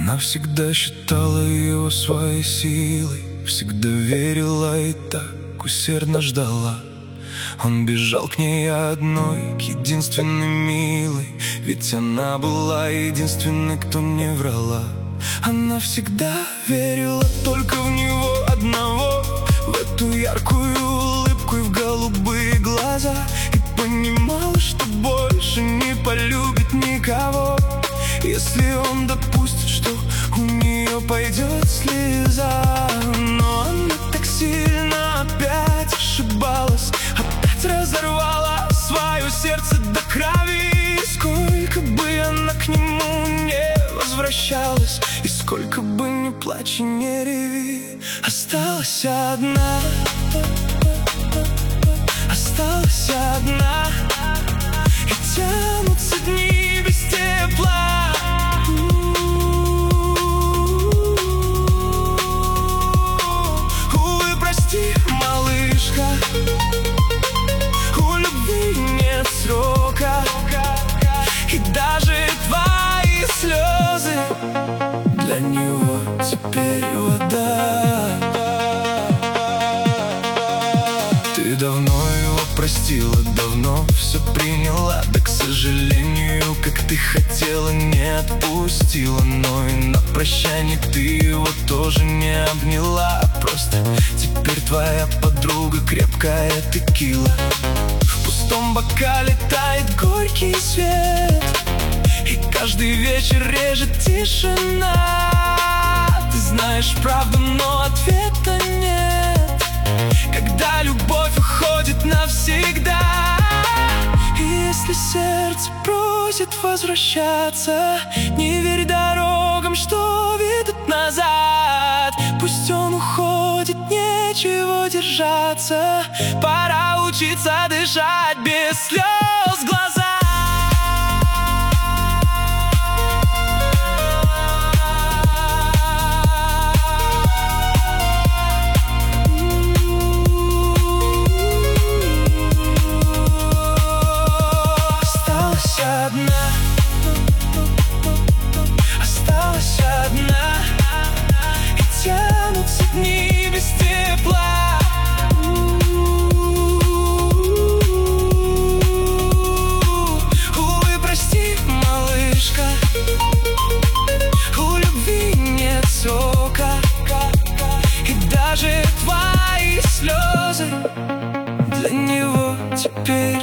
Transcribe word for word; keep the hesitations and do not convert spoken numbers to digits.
Она всегда считала его своей силой, всегда верила и так усердно ждала. Он бежал к ней одной, к единственной милой, ведь она была единственной, кто не врала. Она всегда верила только в него одного, в эту яркую улыбку и в голубые глаза, и понимала, что больше не полюбит никого, если он допустит, что у нее пойдет слеза. Но она так сильно опять ошибалась, опять разорвала свое сердце до крови. Сколько бы она к нему не возвращалась, и сколько бы ни плачь и не реви, осталась одна, осталась одна, и тянутся дни без тепла. Увы, прости, малышка, у любви нет срока, и даже твои слезы для него теперь вода. Ты давно его простила, давно все приняла, да, к сожалению, как ты хотела, не отпустила. Но и на прощание ты его тоже не обняла. Просто теперь твоя подруга крепкая текила. В пустом бокале тает горький свет, и каждый вечер режет тишина. Ты знаешь правду, но ответа нет, когда любовь уходит навсегда. И если сердце просит возвращаться, не верь дорогам, что ведут назад. Пусть он уходит, нечего держаться, пора учиться дышать без слез в глаза. Одна, осталась одна, и тянутся дни без тепла. Увы, прости, малышка, у любви нет сока, и даже твои слезы для него теперь